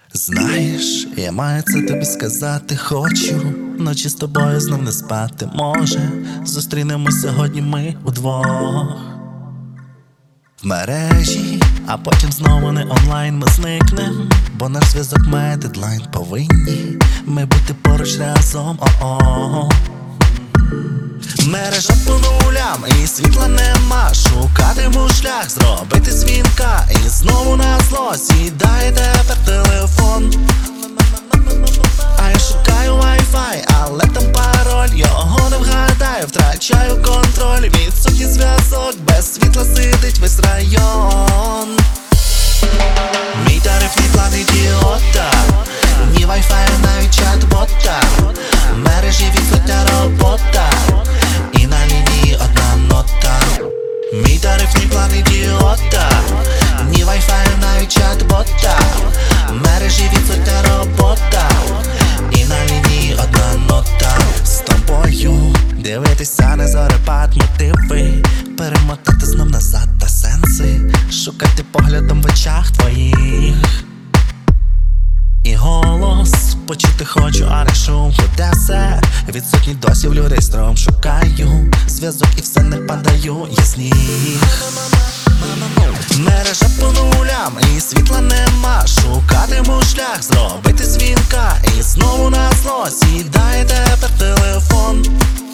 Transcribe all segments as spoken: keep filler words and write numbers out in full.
Знаєш, я маю це тобі сказати, хочу ночі з тобою знов не спати. Може, зустрінемось сьогодні ми удвох в мережі, а потім знову не онлайн ми зникнем, бо наш зв'язок має дедлайн. Повинні ми бути поруч разом, о-о. Мережа по нулям і світла нема. Шукатиму шлях, зробити дзвінка, і знову на зло сідає тепер телефон. А я шукаю Wi-Fi, але там пароль, його не вгадаю, втрачаю контроль. Відсутній зв'язок, без світла сидить весь район. Мій тарифний план ідіота, ні Wi-Fi, навіть чат-бота. Мережі відсутня робота, і на лінії одна нота. Мій тарифний план ідіота, ні Wi-Fi, навіть чат-бота. Мережі відсутня робота, і на лінії одна нота. З тобою дивитися на зорепад, мотиви, перемотати знов назад та сенси, шукати поглядом в очах твоїх. І голос почути хочу, а не шум. Де все? Відсутній досі в людей стром. Шукаю зв'язок і все не падаю, я сніг. Мережа по нулям і світла нема. Шукатиму шлях, зробити дзвінка, і знову на зло сідає тепер телефон.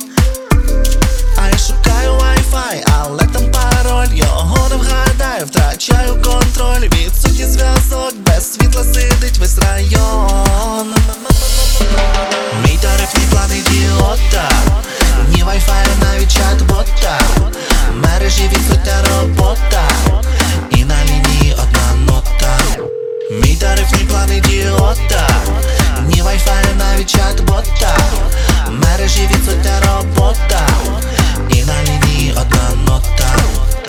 А я шукаю Wi-Fi, але там пароль, його не вгадаю, втрачаю контроль. Відсутній зв'язок, без світла сидить весь район. Мій тарифний план ідіота, ні Wi-Fi, навіть чат-бота. Мережі відсутня робота, і на лінії одна нота. Мій тарифний план ідіота, ні Wi-Fi, навіть чат-бота. Мережі відсутня робота, і на лінії одна нота.